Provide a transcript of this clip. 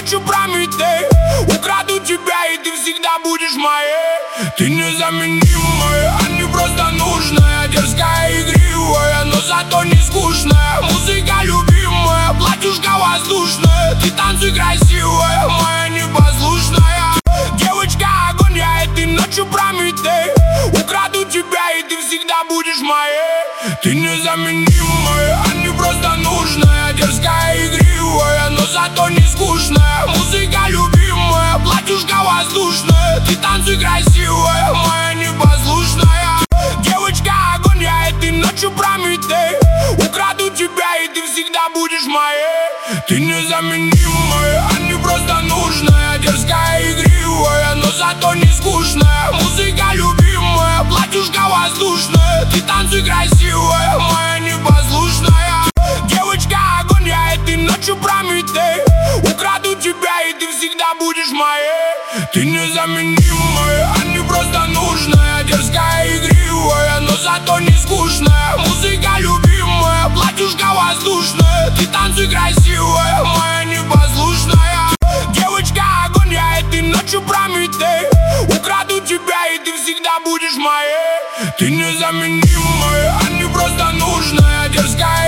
ночью Прометей. Украду тебя, и ты всегда будешь моей. Ты незаменимая, а не просто нужная. Дерзкая, игривая, но зато не скучная. Музыка любимая, платьюшка воздушная. Ты танцуй красивая, моя непослушная. Девочка огонь, я этой ночью Прометей. Украду тебя, и ты всегда будешь моей. Ты незаменимая, а не просто нужная. Дерзкая, игривая, но зато не скучная. Музыка любимая, платьюшка воздушная. Ты танцуй красивая, моя непослушная. Девочка огонь, я этой ночью Прометей. Украду тебя, и ты всегда будешь моей. Ты незаменимая, а не просто нужная. Дерзкая, игривая, но зато не скучная. Музыка любимая, платьюшка воздушная. Ты танцуй красивая, моя непослушная. Девочка огонь, я этой ночью Прометей. Украду тебя, и ты всегда будешь моей. Ты незаменимая, а не просто нужная. Дерзкая, игривая, но зато не скучная. Музыка любимая, платьюшка воздушная. Ты танцуй красивая, моя непослушная. Девочка огонь, я этой ночью Прометей. Украду тебя, и ты всегда будешь моей. Ты незаменимая, а не просто нужная. Дерзкая,